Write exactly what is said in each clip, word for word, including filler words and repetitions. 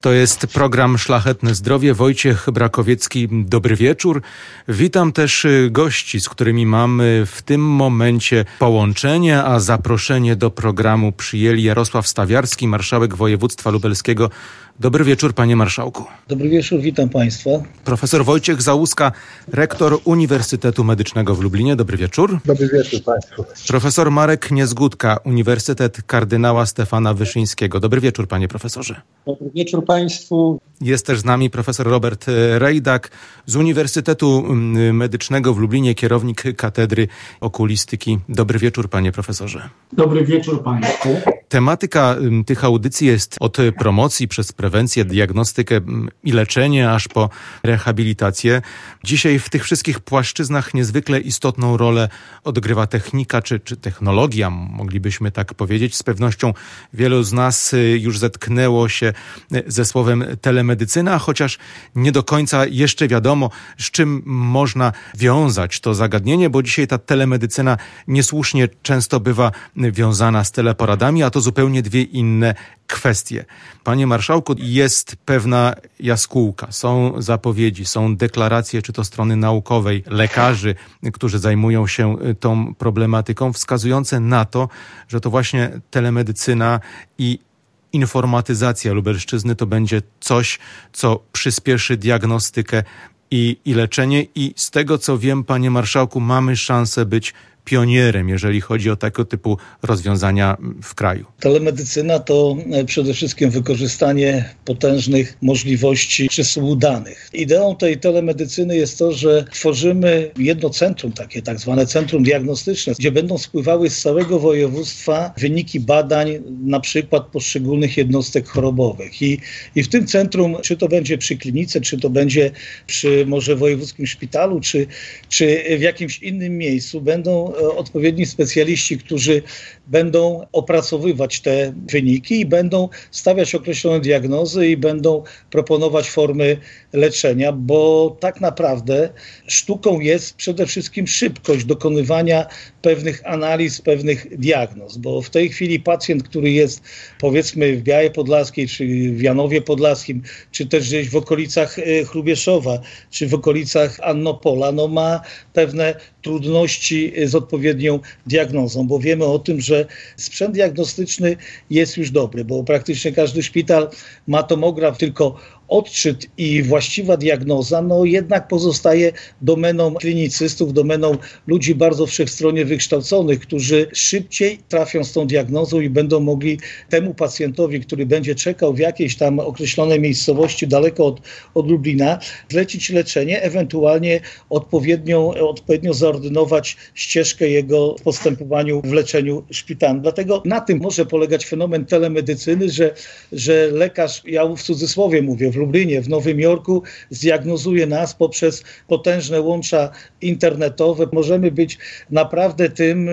To jest program Szlachetne Zdrowie. Wojciech Brakowiecki, dobry wieczór. Witam też gości, z którymi mamy w tym momencie połączenie, a zaproszenie do programu przyjęli Jarosław Stawiarski, marszałek województwa lubelskiego. Dobry wieczór, panie marszałku. Dobry wieczór, witam państwa. Profesor Wojciech Załuska, rektor Uniwersytetu Medycznego w Lublinie. Dobry wieczór. Dobry wieczór państwu. Profesor Marek Niezgódka, Uniwersytet Kardynała Stefana Wyszyńskiego. Dobry wieczór, panie profesorze. Dobry wieczór państwu. Jest też z nami profesor Robert Rejdak z Uniwersytetu Medycznego w Lublinie, kierownik Katedry Okulistyki. Dobry wieczór, panie profesorze. Dobry wieczór państwu. Tematyka tych audycji jest od promocji przez prewencję, diagnostykę i leczenie, aż po rehabilitację. Dzisiaj w tych wszystkich płaszczyznach niezwykle istotną rolę odgrywa technika czy, czy technologia, moglibyśmy tak powiedzieć. Z pewnością wielu z nas już zetknęło się ze słowem telemedycyna, chociaż nie do końca jeszcze wiadomo, z czym można wiązać to zagadnienie, bo dzisiaj ta telemedycyna niesłusznie często bywa wiązana z teleporadami, a to zupełnie dwie inne kwestie. Panie marszałku, jest pewna jaskółka, są zapowiedzi, są deklaracje, czy to strony naukowej, lekarzy, którzy zajmują się tą problematyką, wskazujące na to, że to właśnie telemedycyna i informatyzacja Lubelszczyzny to będzie coś, co przyspieszy diagnostykę i, i leczenie. I z tego, co wiem, panie marszałku, mamy szansę być pionierem, jeżeli chodzi o tego typu rozwiązania w kraju. Telemedycyna to przede wszystkim wykorzystanie potężnych możliwości przesyłu danych. Ideą tej telemedycyny jest to, że tworzymy jedno centrum, takie tak zwane centrum diagnostyczne, gdzie będą spływały z całego województwa wyniki badań, na przykład poszczególnych jednostek chorobowych. I, i w tym centrum, czy to będzie przy klinice, czy to będzie przy może wojewódzkim szpitalu, czy, czy w jakimś innym miejscu, będą odpowiedni specjaliści, którzy będą opracowywać te wyniki i będą stawiać określone diagnozy i będą proponować formy leczenia, bo tak naprawdę sztuką jest przede wszystkim szybkość dokonywania pewnych analiz, pewnych diagnoz, bo w tej chwili pacjent, który jest powiedzmy w Białej Podlaskiej, czy w Janowie Podlaskim, czy też gdzieś w okolicach Hrubieszowa, czy w okolicach Annopola, no ma pewne trudności z odpowiednią diagnozą, bo wiemy o tym, że sprzęt diagnostyczny jest już dobry, bo praktycznie każdy szpital ma tomograf, tylko odczyt i właściwa diagnoza, no jednak pozostaje domeną klinicystów, domeną ludzi bardzo wszechstronnie wykształconych, którzy szybciej trafią z tą diagnozą i będą mogli temu pacjentowi, który będzie czekał w jakiejś tam określonej miejscowości daleko od, od Lublina, zlecić leczenie, ewentualnie odpowiednio, odpowiednio zaordynować ścieżkę jego w postępowaniu w leczeniu szpitalnym. Dlatego na tym może polegać fenomen telemedycyny, że, że lekarz, ja w cudzysłowie mówię, w Lublinie, w Nowym Jorku zdiagnozuje nas poprzez potężne łącza internetowe. Możemy być naprawdę tym,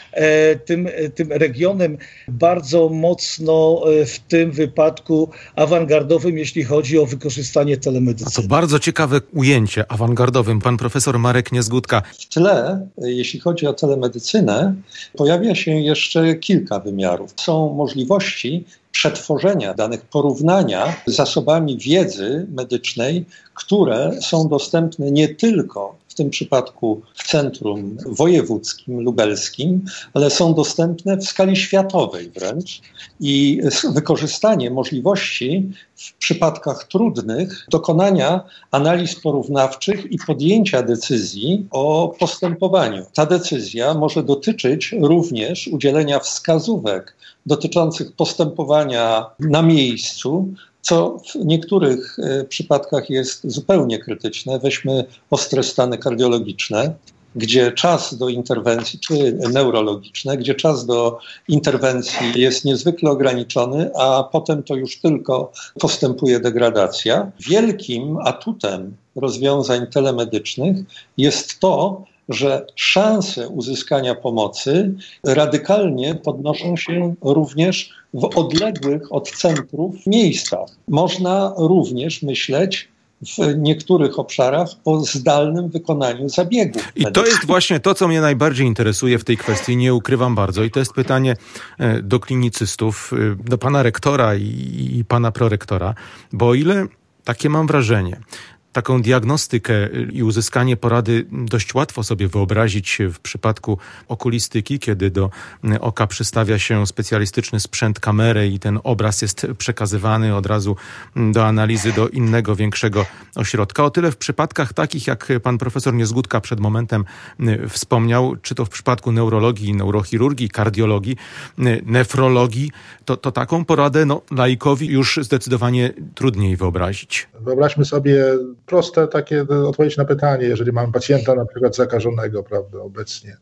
e, tym, tym regionem bardzo mocno e, w tym wypadku awangardowym, jeśli chodzi o wykorzystanie telemedycyny. A to bardzo ciekawe ujęcie awangardowym. Pan profesor Marek Niezgódka. W tle, jeśli chodzi o telemedycynę, pojawia się jeszcze kilka wymiarów. Są możliwości przetworzenia danych, porównania z zasobami wiedzy medycznej, które są dostępne nie tylko w tym przypadku w centrum wojewódzkim, lubelskim, ale są dostępne w skali światowej wręcz i wykorzystanie możliwości w przypadkach trudnych dokonania analiz porównawczych i podjęcia decyzji o postępowaniu. Ta decyzja może dotyczyć również udzielenia wskazówek dotyczących postępowania na miejscu, co w niektórych przypadkach jest zupełnie krytyczne. Weźmy ostre stany kardiologiczne, gdzie czas do interwencji, czy neurologiczne, gdzie czas do interwencji jest niezwykle ograniczony, a potem to już tylko postępuje degradacja. Wielkim atutem rozwiązań telemedycznych jest to, że szanse uzyskania pomocy radykalnie podnoszą się również w odległych od centrów miejscach. Można również myśleć w niektórych obszarach po zdalnym wykonaniu zabiegów. I to jest właśnie to, co mnie najbardziej interesuje w tej kwestii, nie ukrywam bardzo. I to jest pytanie do klinicystów, do pana rektora i, i pana prorektora, bo o ile takie mam wrażenie, taką diagnostykę i uzyskanie porady dość łatwo sobie wyobrazić w przypadku okulistyki, kiedy do oka przystawia się specjalistyczny sprzęt, kamerę i ten obraz jest przekazywany od razu do analizy do innego, większego ośrodka. O tyle w przypadkach takich, jak pan profesor Niezgódka przed momentem wspomniał, czy to w przypadku neurologii, neurochirurgii, kardiologii, nefrologii, to, to taką poradę no, laikowi już zdecydowanie trudniej wyobrazić. Wyobraźmy sobie proste takie odpowiedź na pytanie, jeżeli mamy pacjenta na przykład zakażonego, prawda, obecnie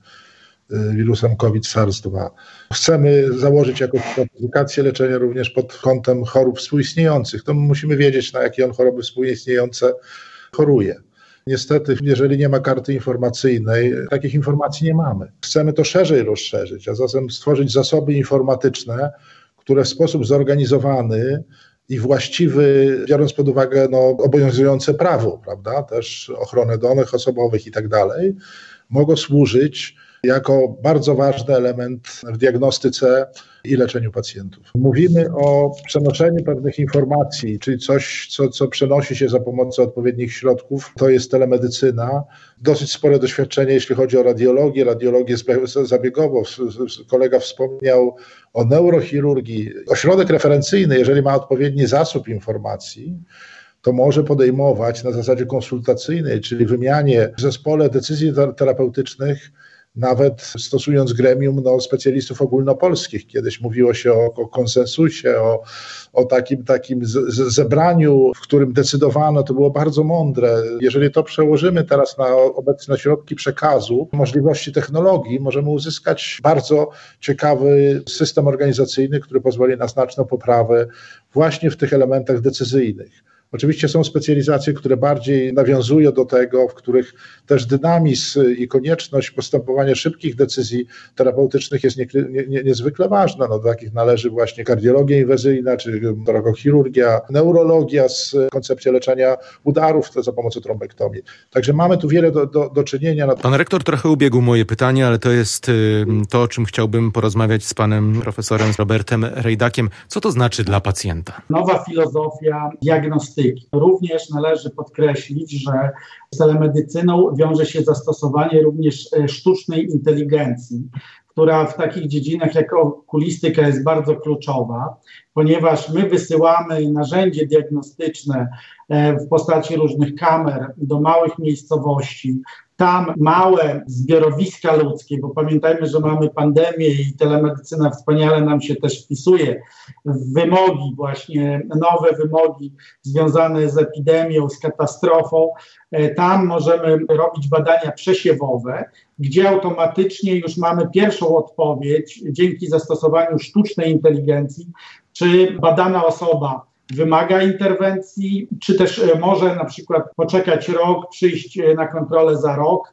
wirusem COVID SARS dwa. Chcemy założyć jakąś klasyfikację leczenia również pod kątem chorób współistniejących. To musimy wiedzieć, na jakie on choroby współistniejące choruje. Niestety, jeżeli nie ma karty informacyjnej, takich informacji nie mamy. Chcemy to szerzej rozszerzyć, a zatem stworzyć zasoby informatyczne, które w sposób zorganizowany i właściwy, biorąc pod uwagę no, obowiązujące prawo, prawda, też ochronę danych osobowych i tak dalej, mogą służyć jako bardzo ważny element w diagnostyce i leczeniu pacjentów. Mówimy o przenoszeniu pewnych informacji, czyli coś, co, co przenosi się za pomocą odpowiednich środków. To jest telemedycyna. Dosyć spore doświadczenie, jeśli chodzi o radiologię, radiologię zabiegową. Kolega wspomniał o neurochirurgii. Ośrodek referencyjny, jeżeli ma odpowiedni zasób informacji, to może podejmować na zasadzie konsultacyjnej, czyli wymianie w zespole decyzji terapeutycznych, nawet stosując gremium no, specjalistów ogólnopolskich. Kiedyś mówiło się o, o konsensusie, o, o takim, takim z, z zebraniu, w którym decydowano, to było bardzo mądre. Jeżeli to przełożymy teraz na obecne środki przekazu, możliwości technologii, możemy uzyskać bardzo ciekawy system organizacyjny, który pozwoli na znaczną poprawę właśnie w tych elementach decyzyjnych. Oczywiście są specjalizacje, które bardziej nawiązują do tego, w których też dynamizm i konieczność postępowania szybkich decyzji terapeutycznych jest nie, nie, niezwykle ważna. No, do takich należy właśnie kardiologia inwazyjna, czy drogochirurgia, neurologia z koncepcją leczenia udarów za pomocą trombektomii. Także mamy tu wiele do, do, do czynienia. Pan rektor trochę ubiegł moje pytanie, ale to jest to, o czym chciałbym porozmawiać z panem profesorem Robertem Rejdakiem. Co to znaczy dla pacjenta? Nowa filozofia diagnostyki. Również należy podkreślić, że z telemedycyną wiąże się zastosowanie również sztucznej inteligencji, która w takich dziedzinach jak okulistyka jest bardzo kluczowa, ponieważ my wysyłamy narzędzie diagnostyczne w postaci różnych kamer do małych miejscowości. Tam małe zbiorowiska ludzkie, bo pamiętajmy, że mamy pandemię i telemedycyna wspaniale nam się też wpisuje w wymogi, właśnie nowe wymogi związane z epidemią, z katastrofą. Tam możemy robić badania przesiewowe, gdzie automatycznie już mamy pierwszą odpowiedź dzięki zastosowaniu sztucznej inteligencji, czy badana osoba wymaga interwencji, czy też może na przykład poczekać rok, przyjść na kontrolę za rok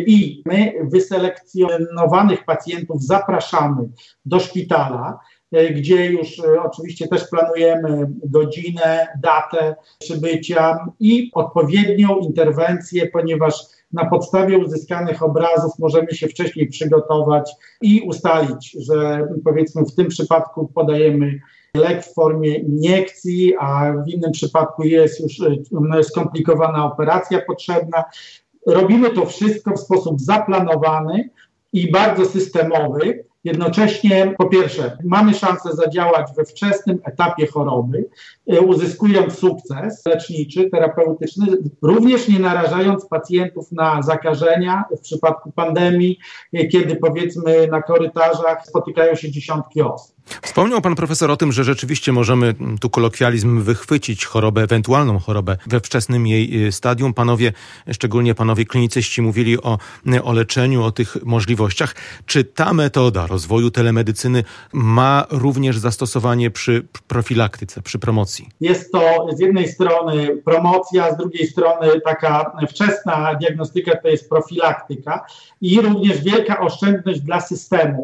i my wyselekcjonowanych pacjentów zapraszamy do szpitala, gdzie już oczywiście też planujemy godzinę, datę przybycia i odpowiednią interwencję, ponieważ na podstawie uzyskanych obrazów możemy się wcześniej przygotować i ustalić, że powiedzmy w tym przypadku podajemy lek w formie iniekcji, a w innym przypadku jest już skomplikowana operacja potrzebna. Robimy to wszystko w sposób zaplanowany i bardzo systemowy. Jednocześnie, po pierwsze, mamy szansę zadziałać we wczesnym etapie choroby, uzyskując sukces leczniczy, terapeutyczny, również nie narażając pacjentów na zakażenia w przypadku pandemii, kiedy powiedzmy na korytarzach spotykają się dziesiątki osób. Wspomniał pan profesor o tym, że rzeczywiście możemy tu kolokwializm wychwycić chorobę, ewentualną chorobę we wczesnym jej stadium. Panowie, szczególnie panowie klinicyści mówili o, o leczeniu, o tych możliwościach. Czy ta metoda rozwoju telemedycyny ma również zastosowanie przy profilaktyce, przy promocji? Jest to z jednej strony promocja, z drugiej strony taka wczesna diagnostyka to jest profilaktyka i również wielka oszczędność dla systemu,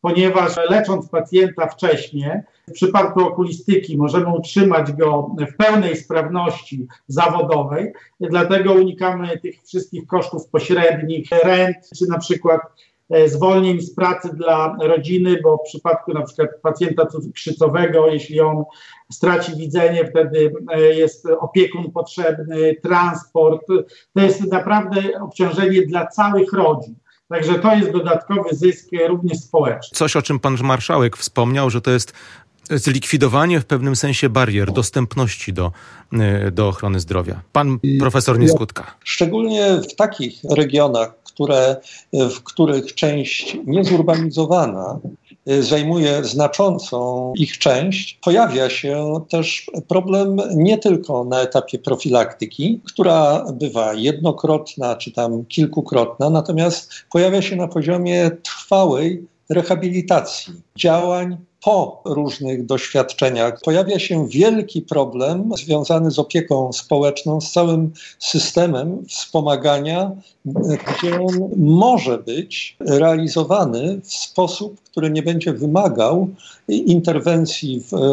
ponieważ lecząc pacjenta wcześniej, w przypadku okulistyki możemy utrzymać go w pełnej sprawności zawodowej, dlatego unikamy tych wszystkich kosztów pośrednich, rent, czy na przykład zwolnień z pracy dla rodziny, bo w przypadku na przykład pacjenta cukrzycowego, jeśli on straci widzenie, wtedy jest opiekun potrzebny, transport. To jest naprawdę obciążenie dla całych rodzin. Także to jest dodatkowy zysk również społeczny. Coś, o czym pan marszałek wspomniał, że to jest zlikwidowanie w pewnym sensie barier dostępności do, do ochrony zdrowia. Pan profesor Nieskutka. Szczególnie w takich regionach, które, w których część niezurbanizowana zajmuje znaczącą ich część, pojawia się też problem nie tylko na etapie profilaktyki, która bywa jednokrotna czy tam kilkukrotna, natomiast pojawia się na poziomie trwałej rehabilitacji, działań po różnych doświadczeniach. Pojawia się wielki problem związany z opieką społeczną, z całym systemem wspomagania, gdzie on może być realizowany w sposób, który nie będzie wymagał interwencji w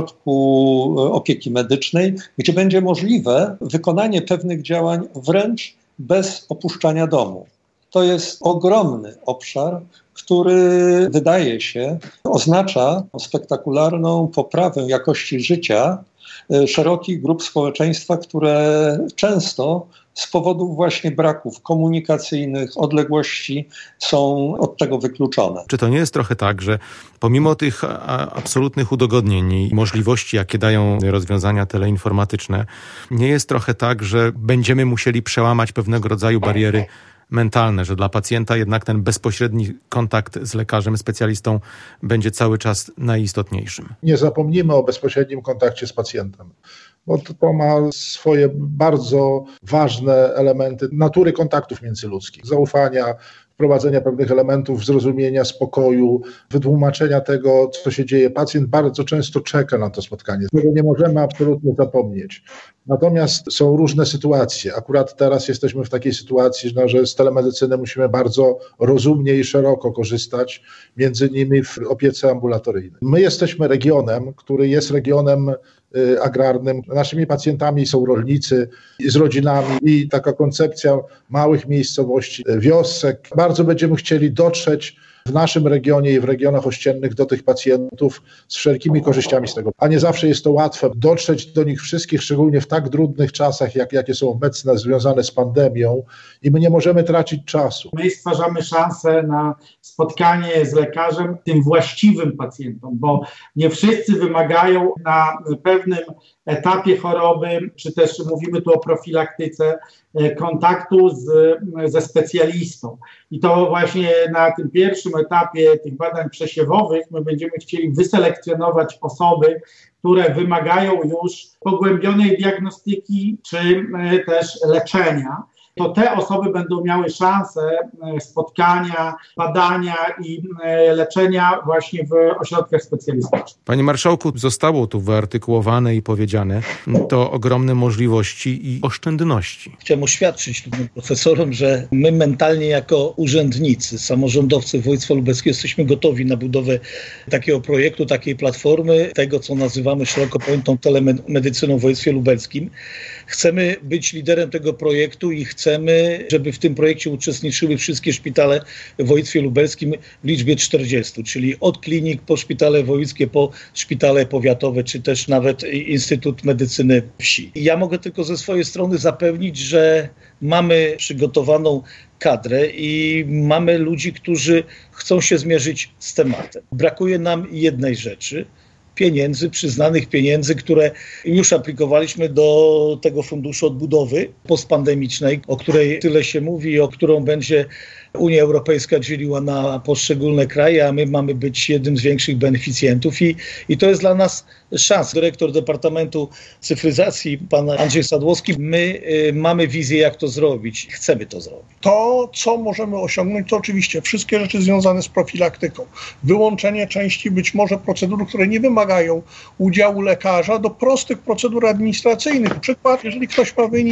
ośrodku opieki medycznej, gdzie będzie możliwe wykonanie pewnych działań wręcz bez opuszczania domu. To jest ogromny obszar, który wydaje się oznacza spektakularną poprawę jakości życia szerokich grup społeczeństwa, które często z powodów właśnie braków komunikacyjnych, odległości są od tego wykluczone. Czy to nie jest trochę tak, że pomimo tych absolutnych udogodnień i możliwości, jakie dają rozwiązania teleinformatyczne, nie jest trochę tak, że będziemy musieli przełamać pewnego rodzaju bariery mentalne, że dla pacjenta jednak ten bezpośredni kontakt z lekarzem, specjalistą będzie cały czas najistotniejszym? Nie zapomnimy o bezpośrednim kontakcie z pacjentem, bo to, to ma swoje bardzo ważne elementy natury kontaktów międzyludzkich, zaufania, wprowadzenia pewnych elementów zrozumienia, spokoju, wytłumaczenia tego, co się dzieje. Pacjent bardzo często czeka na to spotkanie, tego nie możemy absolutnie zapomnieć. Natomiast są różne sytuacje. Akurat teraz jesteśmy w takiej sytuacji, że z telemedycyny musimy bardzo rozumnie i szeroko korzystać, między innymi w opiece ambulatoryjnej. My jesteśmy regionem, który jest regionem agrarnym. Naszymi pacjentami są rolnicy z rodzinami i taka koncepcja małych miejscowości, wiosek. Bardzo będziemy chcieli dotrzeć w naszym regionie i w regionach ościennych do tych pacjentów z wszelkimi korzyściami z tego. A nie zawsze jest to łatwe dotrzeć do nich wszystkich, szczególnie w tak trudnych czasach, jak, jakie są obecne, związane z pandemią, i my nie możemy tracić czasu. My stwarzamy szansę na spotkanie z lekarzem, tym właściwym pacjentom, bo nie wszyscy wymagają na pewnym etapie choroby, czy też mówimy tu o profilaktyce, kontaktu z, ze specjalistą. I to właśnie na tym pierwszym etapie tych badań przesiewowych my będziemy chcieli wyselekcjonować osoby, które wymagają już pogłębionej diagnostyki, czy też leczenia. To te osoby będą miały szansę spotkania, badania i leczenia właśnie w ośrodkach specjalistycznych. Panie marszałku, zostało tu wyartykułowane i powiedziane to ogromne możliwości i oszczędności. Chciałem oświadczyć tu profesorom, że my mentalnie jako urzędnicy, samorządowcy województwa lubelskiego jesteśmy gotowi na budowę takiego projektu, takiej platformy, tego co nazywamy szeroko pojętą telemedycyną w województwie lubelskim. Chcemy być liderem tego projektu i chcemy, żeby w tym projekcie uczestniczyły wszystkie szpitale w województwie lubelskim w liczbie czterdziestu, czyli od klinik po szpitale wojewódzkie, po szpitale powiatowe, czy też nawet Instytut Medycyny Wsi. Ja mogę tylko ze swojej strony zapewnić, że mamy przygotowaną kadrę i mamy ludzi, którzy chcą się zmierzyć z tematem. Brakuje nam jednej rzeczy, pieniędzy, przyznanych pieniędzy, które już aplikowaliśmy do tego funduszu odbudowy postpandemicznej, o której tyle się mówi, o którą będzie Unia Europejska dzieliła na poszczególne kraje, a my mamy być jednym z większych beneficjentów i, i to jest dla nas szansa. Dyrektor Departamentu Cyfryzacji, pan Andrzej Sadłowski, my y, mamy wizję, jak to zrobić. Chcemy to zrobić. To, co możemy osiągnąć, to oczywiście wszystkie rzeczy związane z profilaktyką. Wyłączenie części być może procedur, które nie wymagają udziału lekarza, do prostych procedur administracyjnych. Przykład, jeżeli ktoś ma wynik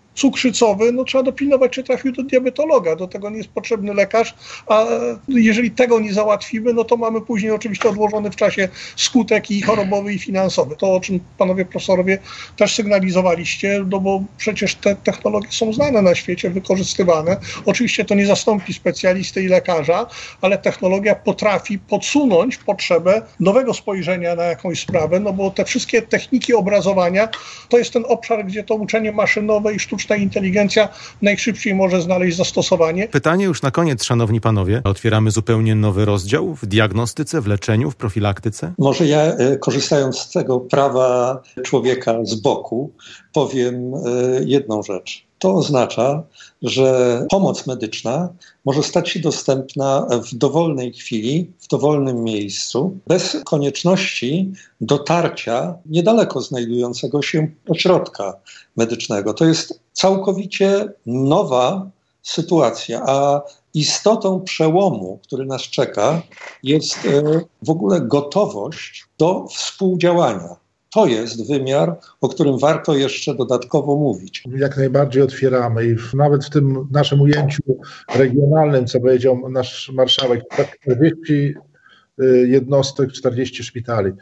cukrzycowy, no trzeba dopilnować, czy trafił do diabetologa. Do tego nie jest potrzebny lekarz, a jeżeli tego nie załatwimy, no to mamy później oczywiście odłożony w czasie skutek i chorobowy, i finansowy. To, o czym panowie profesorowie też sygnalizowaliście, no bo przecież te technologie są znane na świecie, wykorzystywane. Oczywiście to nie zastąpi specjalisty i lekarza, ale technologia potrafi podsunąć potrzebę nowego spojrzenia na jakąś sprawę, no bo te wszystkie techniki obrazowania to jest ten obszar, gdzie to uczenie maszynowe i sztuczna inteligencja najszybciej może znaleźć zastosowanie. Pytanie już na koniec, szanowni panowie. Otwieramy zupełnie nowy rozdział w diagnostyce, w leczeniu, w profilaktyce? Może ja, korzystając z tego prawa człowieka z boku, powiem jedną rzecz. To oznacza, że pomoc medyczna może stać się dostępna w dowolnej chwili, w dowolnym miejscu, bez konieczności dotarcia niedaleko znajdującego się ośrodka medycznego. To jest całkowicie nowa sytuacja, a istotą przełomu, który nas czeka, jest w ogóle gotowość do współdziałania. To jest wymiar, o którym warto jeszcze dodatkowo mówić. Jak najbardziej otwieramy i w, nawet w tym naszym ujęciu regionalnym, co powiedział nasz marszałek, czterdzieści jednostek, czterdzieści szpitali.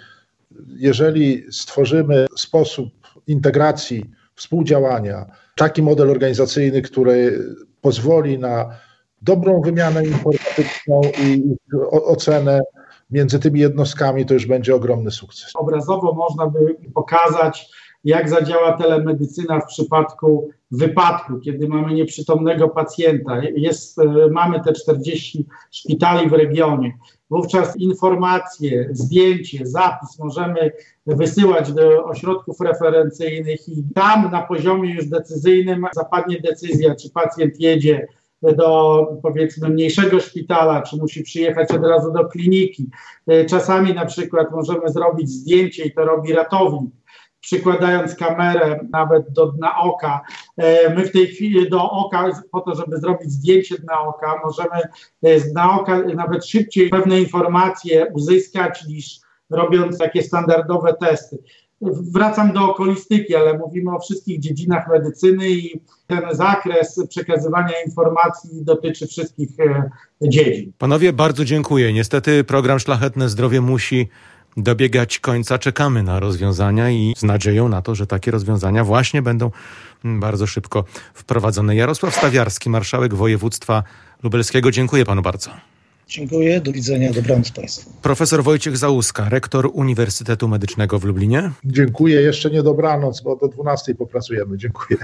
Jeżeli stworzymy sposób integracji, współdziałania, taki model organizacyjny, który pozwoli na dobrą wymianę informatyczną i ocenę między tymi jednostkami, to już będzie ogromny sukces. Obrazowo można by pokazać, jak zadziała telemedycyna w przypadku wypadku, kiedy mamy nieprzytomnego pacjenta. Jest, mamy te czterdzieści szpitali w regionie. Wówczas informacje, zdjęcie, zapis możemy wysyłać do ośrodków referencyjnych i tam na poziomie już decyzyjnym zapadnie decyzja, czy pacjent jedzie do, powiedzmy, mniejszego szpitala, czy musi przyjechać od razu do kliniki. Czasami na przykład możemy zrobić zdjęcie i to robi ratownik, przykładając kamerę nawet do dna oka. My w tej chwili do oka, po to, żeby zrobić zdjęcie dna oka, możemy z dna oka nawet szybciej pewne informacje uzyskać, niż robiąc takie standardowe testy. Wracam do okulistyki, ale mówimy o wszystkich dziedzinach medycyny i ten zakres przekazywania informacji dotyczy wszystkich dziedzin. Panowie, bardzo dziękuję. Niestety program Szlachetne Zdrowie musi dobiegać końca. Czekamy na rozwiązania i z nadzieją na to, że takie rozwiązania właśnie będą bardzo szybko wprowadzone. Jarosław Stawiarski, marszałek województwa lubelskiego. Dziękuję panu bardzo. Dziękuję, do widzenia, dobranoc państwu. Profesor Wojciech Załuska, rektor Uniwersytetu Medycznego w Lublinie. Dziękuję, jeszcze nie dobranoc, bo do dwunastej popracujemy. Dziękuję.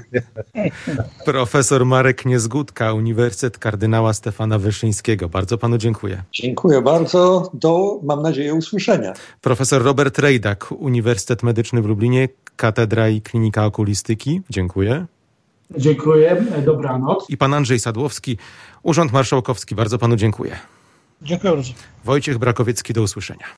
Profesor Marek Niezgódka, Uniwersytet Kardynała Stefana Wyszyńskiego. Bardzo panu dziękuję. Dziękuję bardzo, do, mam nadzieję, usłyszenia. Profesor Robert Rejdak, Uniwersytet Medyczny w Lublinie, Katedra i Klinika Okulistyki. Dziękuję. Dziękuję, dobranoc. I pan Andrzej Sadłowski, Urząd Marszałkowski. Bardzo panu dziękuję. Dziękuję bardzo. Wojciech Brakowiecki, do usłyszenia.